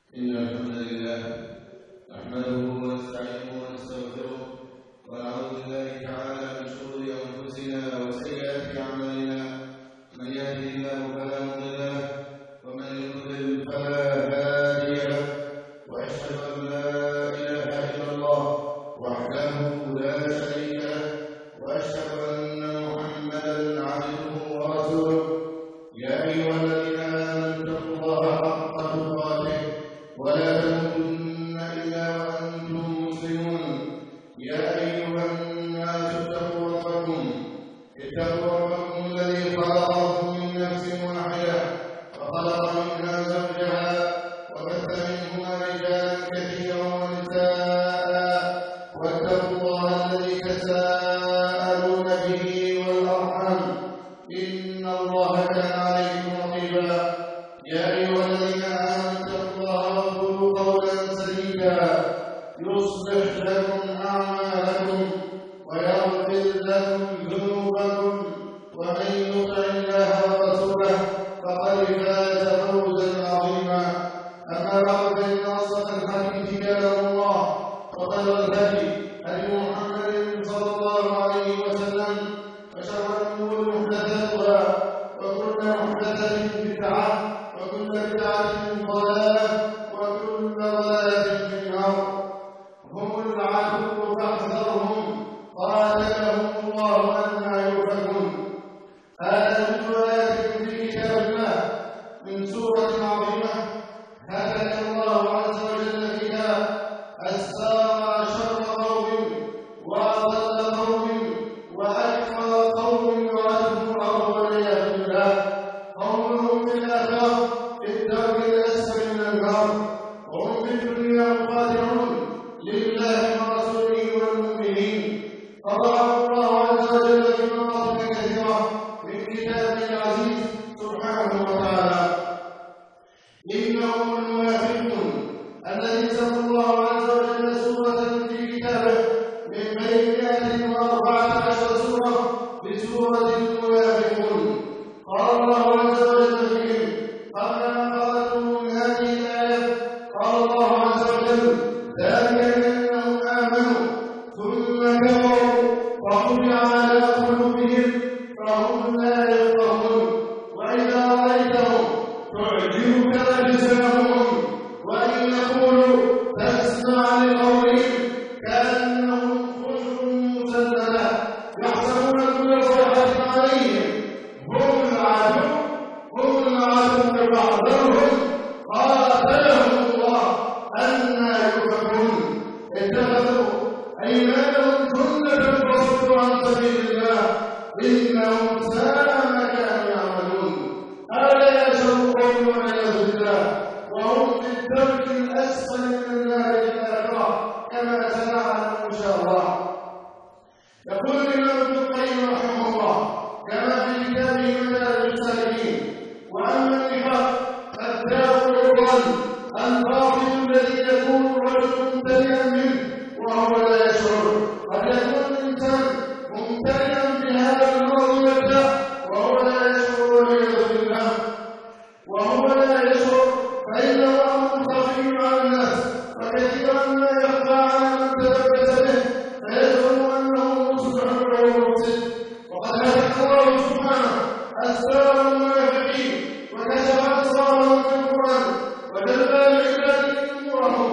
إن الحمد لله نحمده ونستعينه ونستغفره ونعوذ بالله تعالى من شرور أنفسنا وسيئات أعمالنا. من يهده الله فلا مضل له ومن يضلل فلا هادي له، وأشهد أن لا إله إلا الله وحده لا شريك له، وأشهد أن محمدا عبده ورسوله. يا أيها الذين آمنوا اتقوا الله حق تقاته ولا تموتن إلا وأنتم مسلمون. يا أيها الناس اتقوا ربكم الذي خلقكم من نفس واحدة وخلق منها زوجها وبث منهما رجالا كثيرا ونساء، واتقوا الله الذي تساءلون به والأرحام إن الله كان عليكم رقيبا. يا أيها الذين آمنوا اتقوا الله وقولوا قولا سديدا يصلح لكم أعمالكم ويغفر لكم ذنوبكم، ومن يطع الله ورسوله فقد فاز فوزا عظيما. أما بعد، فإن أصدق الحديث كلام الله، وخير الهدي هدي محمد صلى الله عليه وسلم، وشر الأمور محدثاتها، وكل محدثة بدعة، وكل بدعة ضلالة، وكل ضلالة في النار. هم العدو فاحذرهم قاتلهم الله أنى يؤفكون. هذا من آيات في كتاب الله من سورة عظيمة هدك الله عز وجل فيها أسرار شر قوم وأضل قوم وأكثر قوم يعذبون والعياذ بالله. قومهم في الآخرة في الدرك الأسفل من النار، وهم في الدنيا مقاتلون لله ورسوله والمؤمنين. قرأه الله عز وجل في مواضع كثيرة من كتابه العزيز سبحانه وتعالى. إنهم المنافقون الذي سمى الله عز وجل سورة في كتابه من بين 114 سورة بسورة المنافقون. قال الله عز وجل فيهم قبل أن قالوا من هذه الآية، قال الله عز وجل: ذلك بأنهم آمنوا ثم كفروا فطبع على قلوبهم فهم لا يفقهون. وإذا رأيتهم تعجبك أجسامهم وإن يقولوا تسمع لقولهم كأنهم خشب مسندة يحسبون كل صيحة عليهم هم العدو فاحذرهم قاتلهم الله أنى يؤفكون. اتخذوا أيمانهم جنة فصدوا عن سبيل الله إنهم ساء ما كانوا يعملون. هذا يشر قوم والعياذ بالله، وهم في الدرك الأسفل من النار في الآخرة كما سنعلم إن شاء الله. يقول الإمام ابن القيم رحمه الله كما في كتابه مدارج السالكين: وأما النفاق فالداء الضال الباطل الذي يكون الرجل ممتلئا منه وهو لا يشعر. قد يكون الإنسان ممتلئا بهذا المرض والداء وهو لا يشعر والعياذ بالله. وهو لا يشعر فإنه أمر خفي على الناس، وكثيرا ما يخفى على من تلبس به فيزعم أنه مصلح وهو مفسد. وقد هدك الله سبحانه أسرار المنافقين وكشف أسرارهم في القرآن وجلى لعباده أمورهم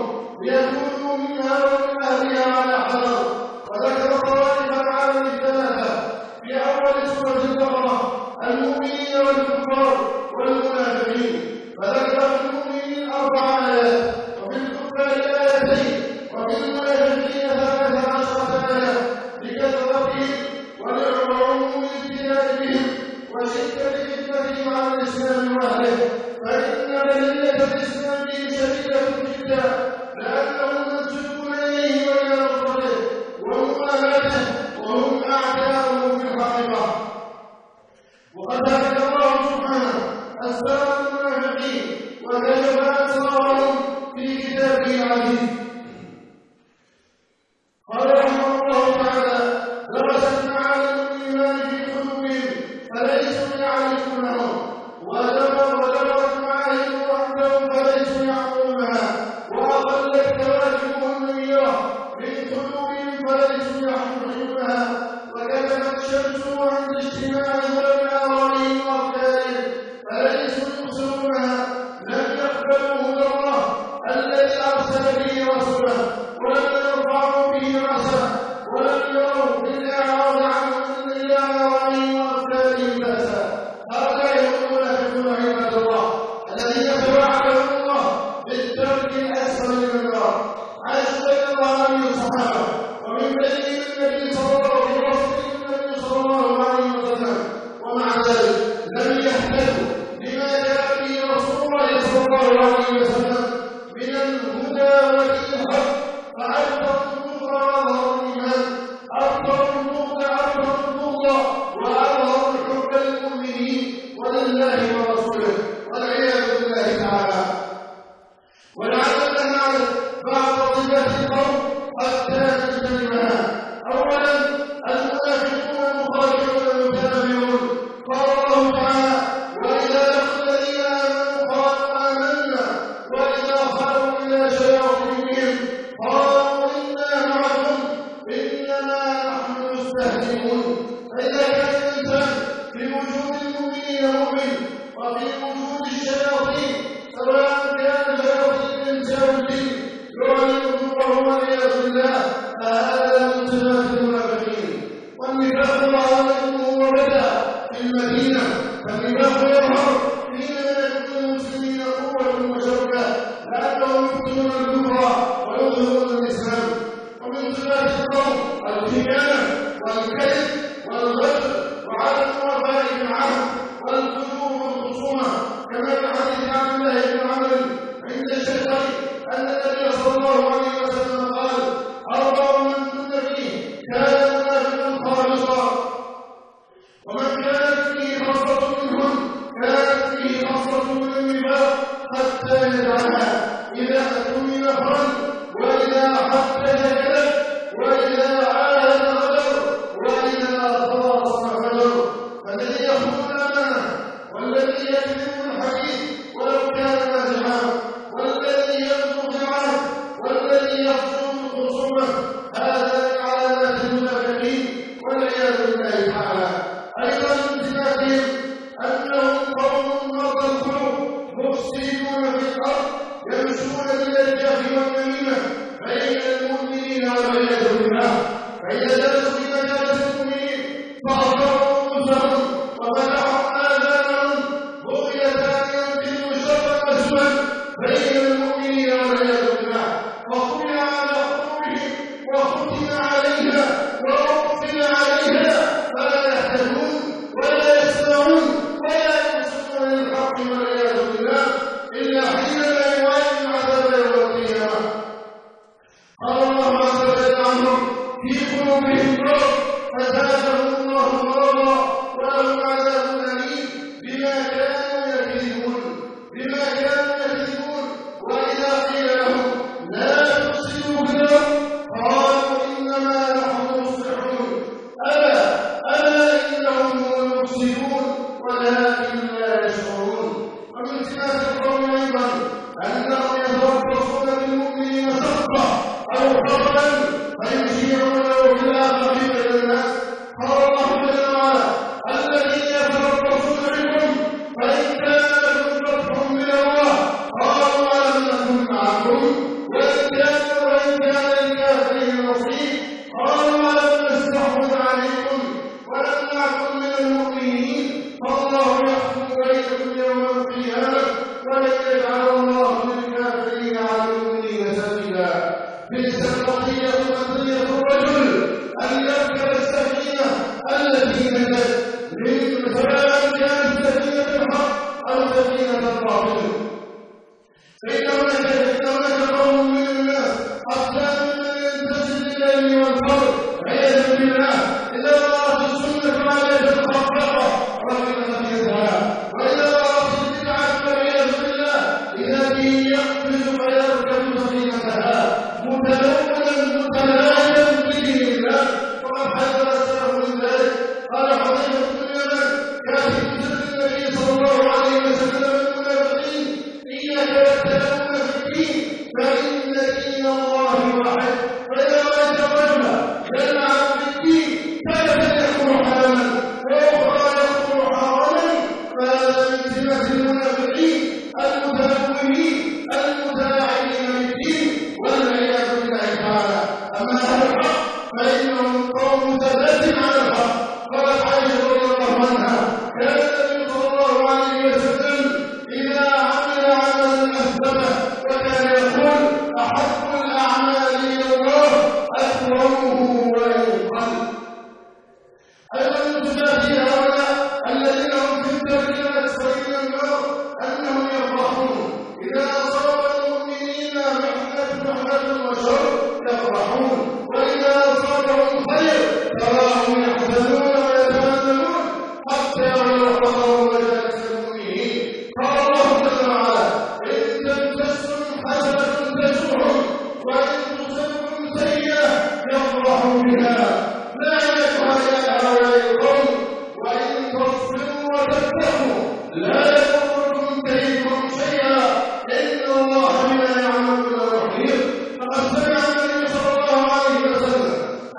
ورسوله ولم يرفعوا به رأسه ولم يروا بالإعراض عنه إلا نوعين وأفكارهم بأسا. هؤلاء هم المنافقون عباد الله الذين توعدهم الله بالترك الأسفل من النار. عز الله عليه الصحابة ومن بينهم النبي صلى الله عليه وسلم، ومع ذلك لم يهتدوا لما جاء به رسول الله صلى الله عليه وسلم من الهدى والإلهام، فأكثر الكفر وأظهر الإيمان، أكثر البغض وأظهر الحب للمؤمنين ولله ورسوله والعياذ بالله تعالى. ولعلنا نعرف بعض صفات القوم حتى نجتنبها. أولا المنافقون المخادعون المتنبئون. قال الله تعالى: وإذا لقوا الذين آمنوا قالوا آمنا وإذا خلوا إلى شياطينهم قالوا إنا معكم إنما نحن مستهزئون. فإذا كان الإنسان في وجود المؤمنين مؤمن وفي وجود الشياطين سواء كان شياطين الإنس أو الجن يعلن كفرهم والعياذ بالله، فهذا من صفات المنافقين. والنفاق ظاهر وبدا في المدينة، فالنفاق يظهر حينما يكون المسلمين قوة وشوكة لأنهم يبطلون الكفر ويظهرون الإسلام. ومن صفات القوم الخيانة والكذب والغدر وعدم الوفاء بالعهد والفجور والخصومة، كما في حديث عبد الله بن عمرو عند الشيخين أن النبي صلى الله عليه وسلم قال: أربع من كن فيه كان منافقا خالصا، ومن كانت فيه خصلة منهم كانت فيه خصلة من النفاق حتى يدعها: إذا أتمن نفرا، وإذا حدث كذب، وإذا عاهد غدر، وإذا خاصم فجر. فالذي يخون الأمانة، والذي يكذب الحديث ولو كان مازحا، والذي يبلغ العهد، والذي يخصم الخصومة، هذا من علامات المنافقين والعياذ بالله تعالى. أيضا من صفاتهم أنهم قوم مرضى القلوب مفسدون في الأرض، يمشون بالأرجاف والنميمة بين المؤمنين والعياذ بالله. فإذا جلسوا في مجالس المؤمنين فأضروا أنفسهم وفتحوا آذانهم بغية أن ينزلوا الشر الأسود بين المؤمنين والعياذ بالله، وطبع على قلوبهم وختم عليها وقفل عليها، فلا يهتدون ولا يسمعون ولا يبصرون للحق والعياذ بالله إلا حينما يوالي العذاب يوم القيامة. يفرحون، وإذا أصابهم خير تراهم يحزنون ويتمنون حتى ولو حضروا مجالس المؤمنين. قال الله جل وعلا: إن تمسسكم حسنة تسؤهم وإن تصبكم سيئة يفرحوا بها لا يفعل هؤلاء القوم وإن تصبروا وتتقوا لا يضركم كيدهم شيئا إن الله بما يعملون محيط. فقد سمع النبي صلى الله عليه وسلم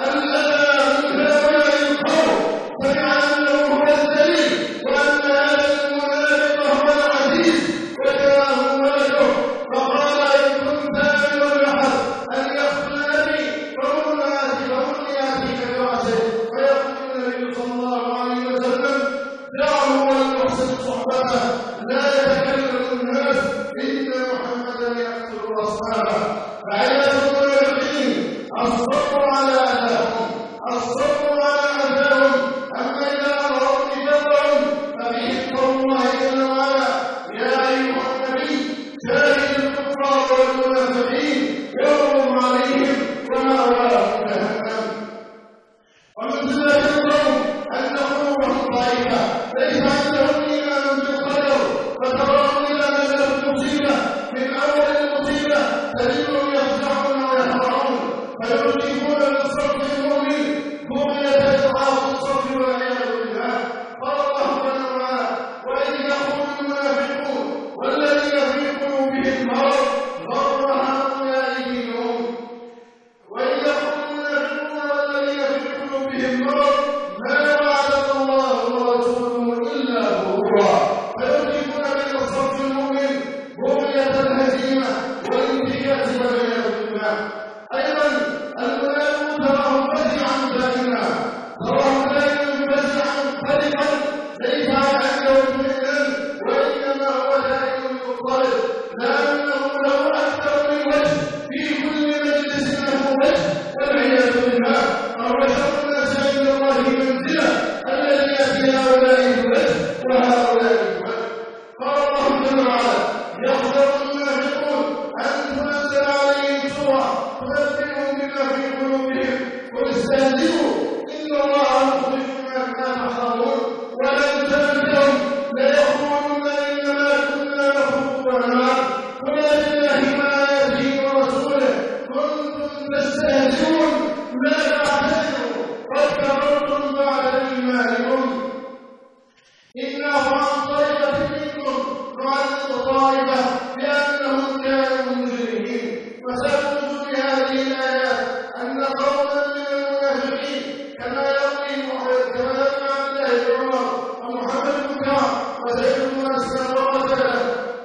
ألا من هؤلاء القوم سمع أنه هو الذليل وأن هذا المنافق هو العزيز وجاءه ولده فقال: إن كنت آمن لأحد أن يقتلني فمرني آتيك برأسه. فيقول النبي صلى الله عليه وسلم: دعه وليحسن صحبته لا يتكلم الناس إن محمدا يقتل أصحابه. فعلة المنافقين الصبر على أذاهم، الصبر على أذاهم. أما إذا أظهروا نفاقهم ففيه قول الله جل وعلا: يا أيها النبي جاهد الكفار والمنافقين واغلظ عليهم ومأواهم جهنم. ومن سنة القوم أن قلوبهم ضعيفة ليس عندهم إيمان بالقدر، فتراهم إذا نزلت مصيبة من أول المصيبة تجدهم يفزعون ويهرعون فيرجفون بالصف المؤمن بغية إضعاف الصف والعياذ بالله. قال الله جل وعلا: وإذ يقول المنافقون والذين في قلوبهم مرض غر هؤلاء دينهم. وإذ يقول المنافقون والذين في قلوبهم مرض ما وعدنا الله ورسوله إلا غرورا. فيرجفون بين الصف المؤمن بغية الهزيمة والانتكاس والعياذ بالله. أيضا المنافق تراه فزعا دائما، تراه دائما فزعا خلقا ليس عنده اطمئنان وإنما هو دائما مضطرب، لأنه له أكثر من وجه في كل مجلس له وجه والعياذ بالله. فهو شر الناس عند الله منزلة الذي يأتي هؤلاء الوجه وهؤلاء الوجه. قال الله جل وعلا: يحذر المنافقون أن تنزل عليهم سورة تنبئهم بما في قلوبهم قل استهزئوا إن الله مخرج ما كانوا يحذرون ولن تجدهم ليقولون إنما كنا نخوض ونلعب قل بالله وآياته ورسوله كنتم تستهزئون لا تعتذروا قد كفرتم بعد إيمانكم إن عفوا عن طائفة منكم نعذب طائفة بأنهم كانوا مجرمين. وسبب نزول هذه الآيات أن قوما من المنافقين كما يروي عبد الله بن عمر ومحمد بن كعب وزيد بن أسلم وقتادة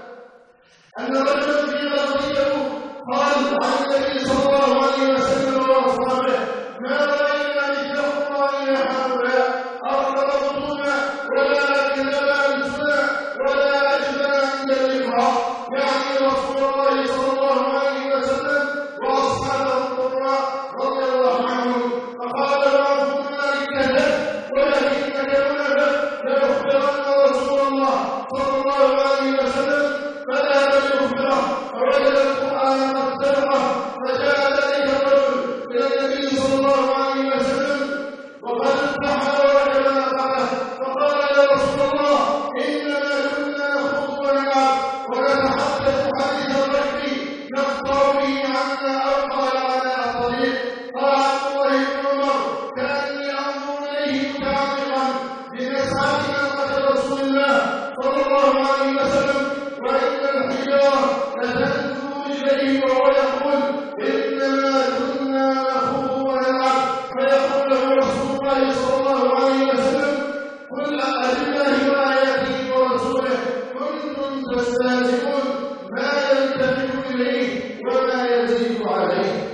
أن رجلا في غزوة تبوك قال عن النبي صلى الله عليه وسلم وأصحابه: ما رأينا مثل قرآن هؤلاء أرقى بطونا ولا أكذب ألسنا ولا أجبن عند اللقاء، يعني رسول الله صلى الله عليه وسلم وأصحابه القراء رضي الله عنهم. فقال بعضهم: كذب ولكنك منافق ليخبرن رسول الله صلى الله عليه وسلم. فذهب ليخبره فوجد القرآن قد سبقه، فجاء ذلك الرجل إلى النبي صلى الله عليه وسلم وقد اتحد وجب ناقته فقال: يا رسول الله إننا كنا نخوض ونلعب ونتحدث حديث الركب نقطع به عنا أو قال على الطريق. قال عبد الله بن عمر: كأني أنظر إليه متعلقا بنسعة ناقة رسول الله صلى الله عليه وسلم وإن الحجارة لتنزل إليه وهو يقول: إنما كنا نخوض ونلعب. فيقول له رسول الله صلى الله عليه وسلم: قل أبالله وآياته ورسوله كنتم تستهزئون ما يلتفت إليه وما يزيد عليه.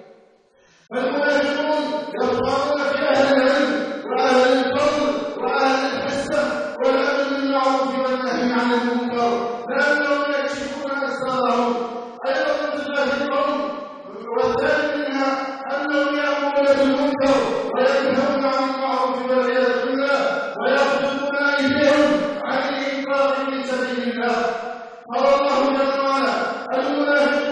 فالمنافقون يطعنون في أهل العلم وأهل الفضل وأهل الحسنة والأمر بالمعروف والنهي عن المنكر لأنهم يكشفون أسرارهم. أيضا من صفات القوم والثاني منها أنهم يأمرون بالمنكر وينهون عن المعروف والعياذ بالله ويقبضون أيديهم عن الإنفاق في سبيل الله. قال الله جل وعلا: المنافقون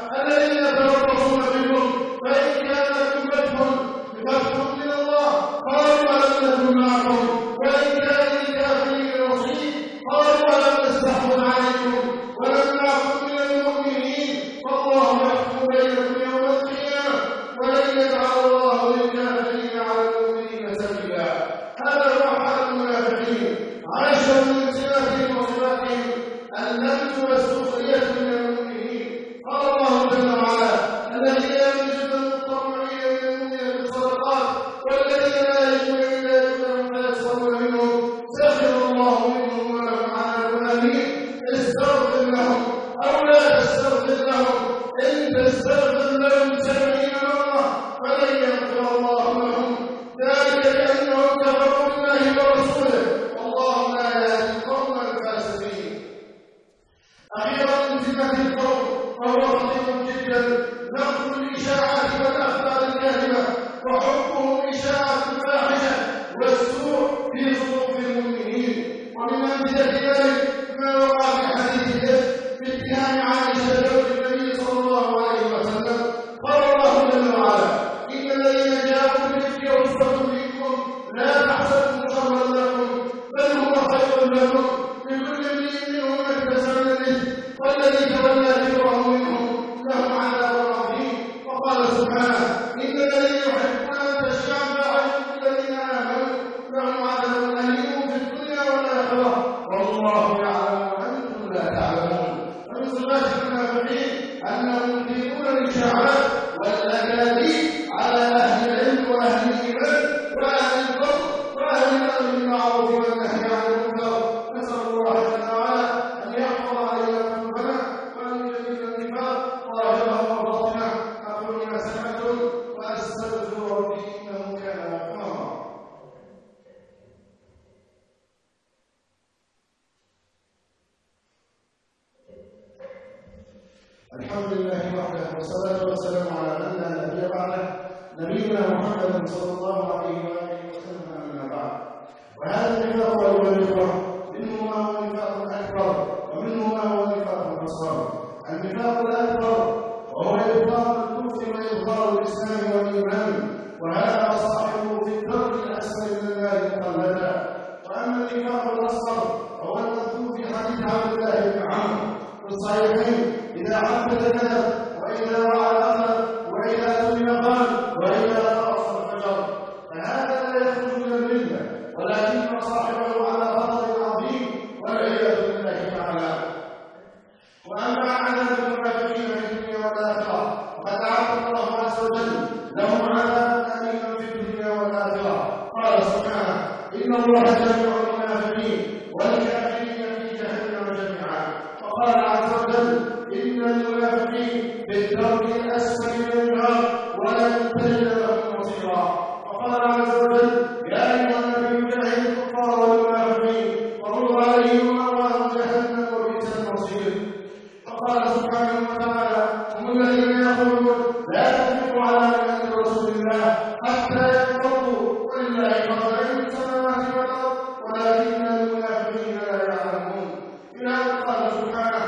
الذين يتربصون بكم فإن كان لكم فتح من الله قالوا ألم نكن معكم وإن كان للكافرين نصيب قالوا ألم نستحوذ عليكم ولم نعكم من المؤمنين فالله يحكم بينكم يوم القيامة ولن يجعل الله للكافرين على المؤمنين سبيلا. هذا هو حال المنافقين. عاشوا من صفاتهم وصفاتهم اللمس والسخرية من المؤمنين. قال الله جل وعلا الذين يمجدون المطمئنين من المؤمنين بالصدقات والذين لا يجدون إلا يجدون فيسخرون منهم سخر الله منهم ولهم عذاب أليم. استغفر لهم أو لا تستغفر لهم إن تستغفر لهم 70 مرة فلن يغفر الله لهم ذلك بأنهم كفروا بالله ورسوله والله لا يهدي القوم الفاسقين. أخيرا من فتنة القوم وهو خطير جدا نقل الإشاعات والأخبار الكاذبة وحبهم إشاعة الفاحشة والسوء في صفوف المؤمنين. ومن أمثلة ذلك ما وقع في حديث الإفك في اتهام عائشة زوج النبي صلى الله عليه وسلم. قال الله جل وعلا إن الذين جاءوا بالإفك عصبة منكم لا تحسبوا شرا لكم بل هو خير لكم لكل امرئ منهم ما اكتسب من الإثم والذي تولى كبره منهم له عذاب عظيم. وقال سبحانه إن الذين يحبون أن تشيع الفاحشة الذين آمنوا لهم عذاب أليم في الدنيا والآخرة والله يعلم وأنتم لا تعلمون. ومن صفات المنافقين أنهم يثيرون الإشاعات والأكاذيب على أهل العلم وأهل الإيمان وأهل الفضل وأهل الأمر بالمعروف والنهي عن المنكر. نسأل الله جل وعلا أن يحفظ علينا قلوبنا وأن يجنبنا النفاق ظاهره وباطنه. أقول ما سمعتم وأستغفر ربي إنه كان غفارا. الحمد لله وحده والصلاة والسلام على من لا نبي بعده نبينا محمد صلى الله عليه وآله وسلم. أما بعد وهذا النفاق أيها الإخوة منه ما هو نفاق أكبر ومنه ما هو نفاق أصغر. النفاق الأكبر وهو إظهار الكفر وإظهار الإسلام والإيمان وهذا صاحبه في الدرك الأسفل من النار مخلدا. وأما النفاق الأصغر فهو المذكور في حديث عبد الله بن عمرو في الصحيحين إذا حدث كذب وإذا وعى أخذ وإذا سئل قال وإذا رأس الفجر. فهذا لا يخرج من الملة ولكن صاحبه على خطر عظيم والعياذ بالله تعالى. وأما عذاب المنافقين في الدنيا والآخرة فقد أعد الله عز وجل لهم عذابا أليما في الدنيا والآخرة. قال سبحانه إن الله جميع المنافقين والكافرين في جهنم جميعا. وقال عز وجل إن المنافقين في الدرك الأسفل من النار ولن تجد لهم نصيرا. وقال عز وجل يا أيها النبي جاهد الكفار والمنافقين وغلظ عليهم مأواهم جهنم وبئس المصير. وقال سبحانه وتعالى هم الذين يقولون لا تنفقوا على من رسول الله حتى ينفضوا ولله خزائن السماوات والأرض ولكن المنافقين لا يعلمون. إلى أن قال سبحانه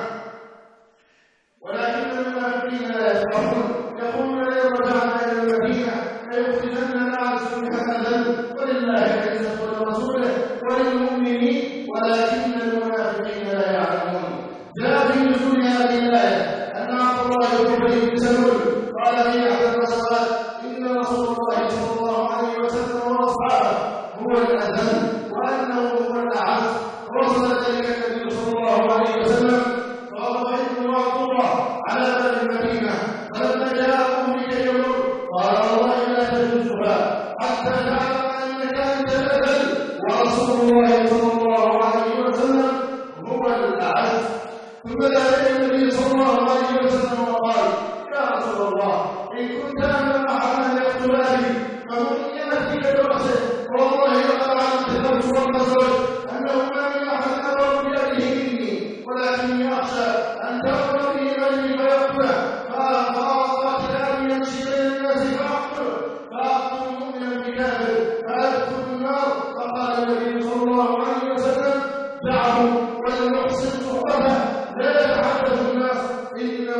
ولكن المنافقين لا يفقهون يقولون لئن رجعنا إلى المدينة ليخرجن الأعز منها الأذل ولله العزة ولرسوله وللمؤمنين ولكن المنافقين لا يعلمون. جاء في نزول هذه الآية أن عبد الله بن أبي بن سلول قال في أحد الغزوات إن رسول الله صلى الله عليه وسلم وأصحابه هو الأذل وأنه هو الأعز. وصل ذلك النبي صلى الله عليه وسلم فأضحكوا معطوبة على باب المدينة فلما جاءوا لكي يمر قال والله لا تجوزها حتى تعلم أنك أنت الأذل ورسول الله صلى الله عليه وسلم هو الأعز. ثم ذهب النبي صلى الله عليه وسلم وقال يا رسول الله إن كنت أمام أحد يقتل أبي فمن يمسك برأسه والله لقد علمت خمس والمزوج أنه ما من أحد أمر بيده مني ولكن يخشى أن تأمر به غيري فيقتله فأخاف أن يمشي بين الناس فأقتله فأقتل مؤمنا بكافر فأدخل النار. فقال النبي صلى الله عليه وسلم دعه وليحسن صحبته لا يتحدث الناس إن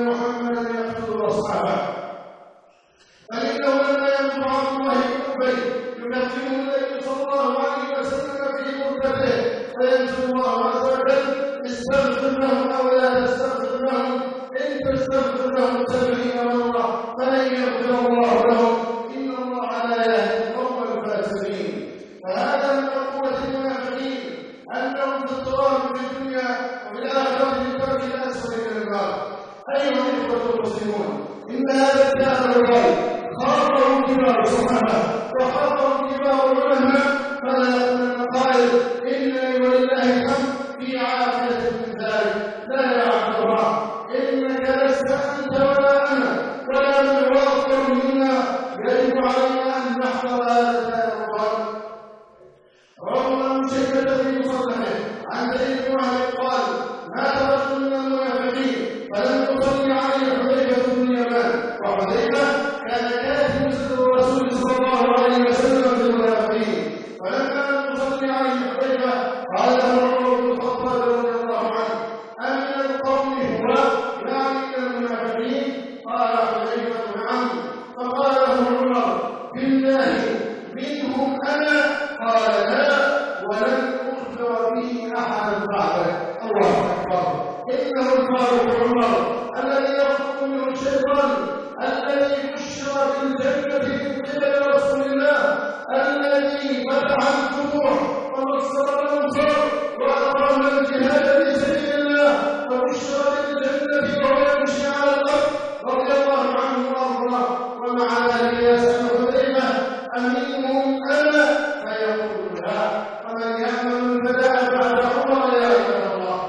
واصحابه. فانه لما يمر عبد الله بن ابي يكلمه النبي صلى الله عليه وسلم في غرفته فينزل الله عز وجل استغفر لهم او لا تستغفر لهم، ان تستغفر لهم 70 مره فلن يغفر الله لهم، ان الله لا يهدي القوم الفاسقين. فهذا من قوه المنافقين انهم في الضرر في الدنيا وفي الاخره في الدرك الاسفل من النار. ايها الاخوه المسلمون، ان هذا الدار الغالي خاطروا كبار الصحابه وخاطروا كبار العلماء، فلا يقول القائل انني ولله الحمد في عافيه من ذلك. لا يا عبد الله، انك لست انت ولا انا ولا من هو اكثر منا، يجب علينا ان نحذر هذا الدار الغالي. روى المشكله في مصنفه عن زيد بن وهب قال: ما تركت من المنافقين فلم تصلي عليه حذيفه بن اليمان، وحذيفه كان كاتب سر الرسول صلى الله عليه وسلم في المنافقين. فلما لم تصلي عليه حذيفه قال له عمر بن الخطاب رضي الله عنه: امن القوم هو يعني من المنافقين؟ قال حذيفه: نعم. فقال له عمر: بالله منهم انا؟ قال: لا، ولن اخبر به احدا بعدك. الله اكبر. انه الفاروق عمر الذي يخرج منه الشيطان، الذي بشر بالجنه من قبل رسول الله، الذي فتح الفتوح ونصر الانصار واقام الجهاد في سبيل الله وبشر بالجنه وهو يمشي على الارض رضي الله عنه وارضاه. ومع ذلك يسال حذيفه: امنهم انا؟ فيقول: لا. ومن يامن البلاء بعد عمر يا عباد الله.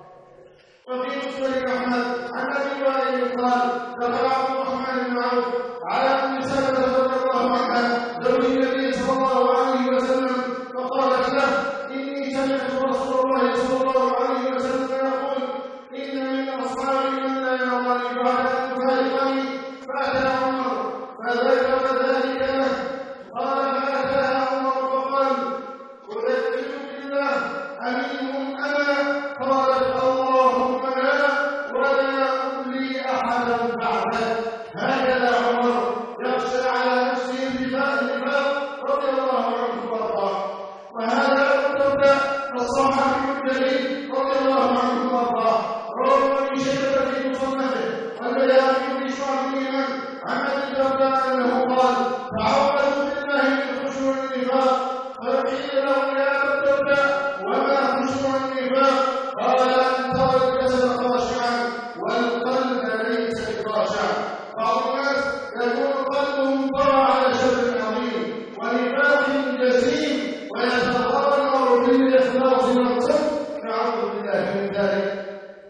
وفي مسند احمد عن ابي وائل قال: دخل عبد الرحمن بن عوف على ام سلمه رضي الله عنها زوج النبي صلى الله عليه وسلم، فقالت له: اني سمعت رسول الله صلى الله عليه وسلم يقول: ان من اصحابي من لا يراني بعد ان تفارقني. فاتى عمر فذكر ذلك له. قال: فاتاها عمر فقال: اذكرك بالله امنهم انا؟ قالت: اللهم لا، ولا املي احدا بعدك. هكذا عمر يخشى على نفسه النفاق رضي الله عنه وارضاه. وهذا الدرداء الصحابي الجليل رضي الله عنه وارضاه روى ابن شيبه في مصنفه والبيهقي في شعب الايمان عن ابي الدرداء انه قال: تعوذوا بالله من خشوع النفاق. فقيل له: يا ابا الدرداء، وما خشوع النفاق؟ قال: ان ترى الجسد خاشعا والقلب ليس بخاشع. بعض الناس يكون قلبه مطلع على شر عظيم ونفاق جسيم ويتضرر في الاخلاص والصدق، نعوذ بالله من ذلك.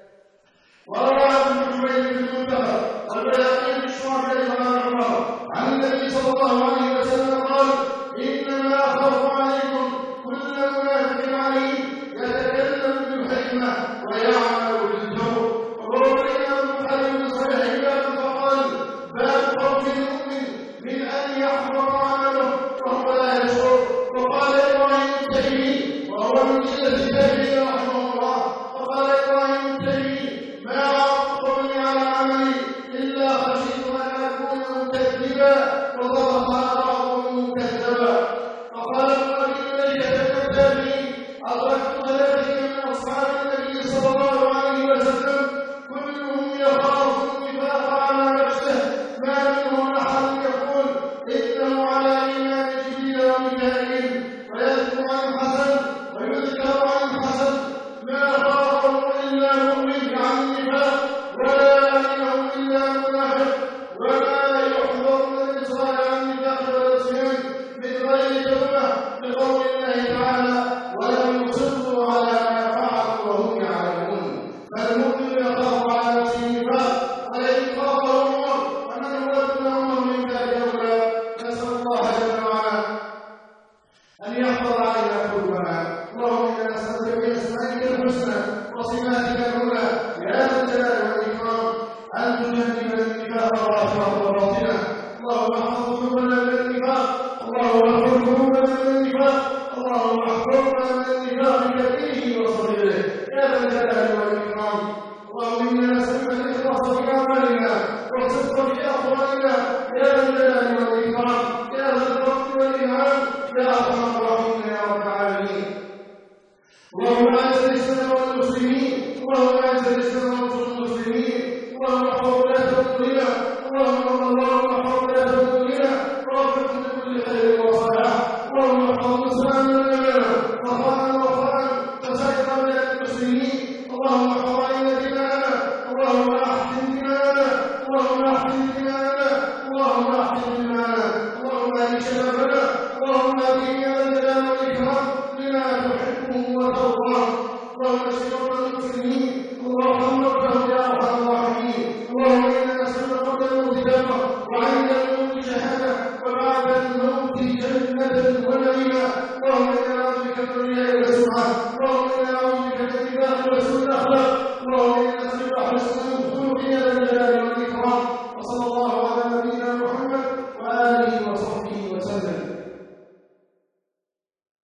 وروى ابن حميد في المنتهى والبيهقي في الشعب عن عمر عن النبي صلى الله عليه وسلم قال: انما اخاف عليكم كل منافق عليم يتكلم بالحكمه ويعمل بالجور. وروى الامام البخاري في صحيحه فقال: باب خوف المؤمن من ان يحبط عمله وهو لا يشعر. وقال ابراهيم التيمي وهو من جلة التابعين رحمه الله، فقال ابراهيم التيمي: ما عاقبني على عملي الا خشيت ان اكون مكذبا وظهر بعضهم مكذبا. وقال ابن ابي مليكه من التابعين: ادركت 30 من اصحاب النبي صلى الله عليه وسلم كلهم يخاف النفاق على نفسه، ما منهم احد يقول انه على ايمان جبريل وميكائيل، ويذكر عن الحسن ويذكر عن الحسن: ما خافه الا مؤمن عن النفاق، ولا امنه الا منافق، وما يحضر من الاصرار عن النفاق والعصيان من غير توبه، لقول الله تعالى: ولم يصروا على ما فعلوا وهم يعلمون. فالمؤمن يخاف على نفسه النفاق، ولئن خافه عمر فمن هو دون عمر من ذلك اولى. نسال الله جل وعلا ان يحفظ علينا قلوبنا. اللهم انا نسالك باسمائك الحسنى وصفاتك العلى يا ذا الجلال والاكرام ان تجنبنا النفاق ظاهرا وباطنا. اللهم احفظ قلوبنا من النفاق، اللهم احفظ قلوبنا من النفاق، اللهم احفظنا من النفاق كبيره وصغيره يا ذا الجلال والاكرام. اللهم انا نسالك الاخلاص في اعمالنا والصدق حميد